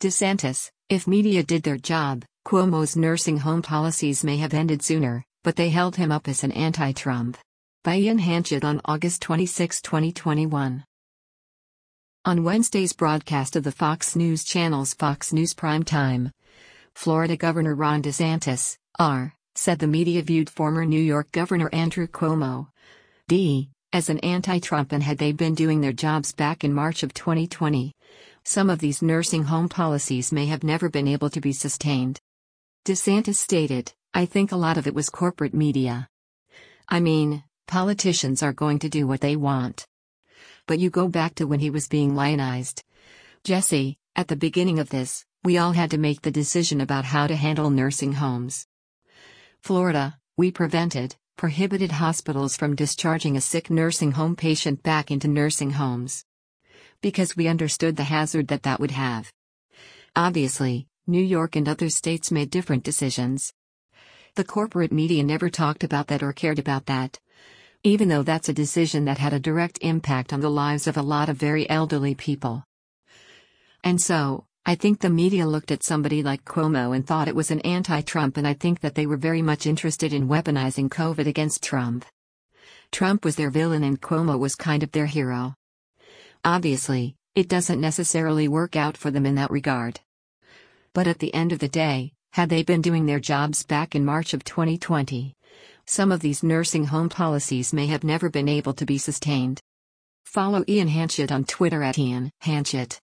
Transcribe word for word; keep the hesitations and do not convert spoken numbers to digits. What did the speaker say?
DeSantis: if media did their job, Cuomo's nursing home policies may have ended sooner, but they held him up as an anti-Trump. By Ian Hanchett on August twenty-sixth, twenty twenty-one. On Wednesday's broadcast of the Fox News Channel's Fox News Primetime, Florida Governor Ron DeSantis, R., said the media viewed former New York Governor Andrew Cuomo, D., as an anti-Trump, and had they been doing their jobs back in March of twenty twenty, some of these nursing home policies may have never been able to be sustained. DeSantis stated, "I think a lot of it was corporate media. I mean, politicians are going to do what they want. But you go back to when he was being lionized. Jesse, at the beginning of this, we all had to make the decision about how to handle nursing homes. Florida, we prevented, prohibited hospitals from discharging a sick nursing home patient back into nursing homes. Because we understood the hazard that that would have. Obviously, New York and other states made different decisions. The corporate media never talked about that or cared about that. Even though that's a decision that had a direct impact on the lives of a lot of very elderly people. And so, I think the media looked at somebody like Cuomo and thought it was an anti-Trump, and I think that they were very much interested in weaponizing COVID against Trump. Trump was their villain and Cuomo was kind of their hero. Obviously, it doesn't necessarily work out for them in that regard. But at the end of the day, had they been doing their jobs back in March of twenty twenty, some of these nursing home policies may have never been able to be sustained." Follow Ian Hanchett on Twitter at Ian Hanchett.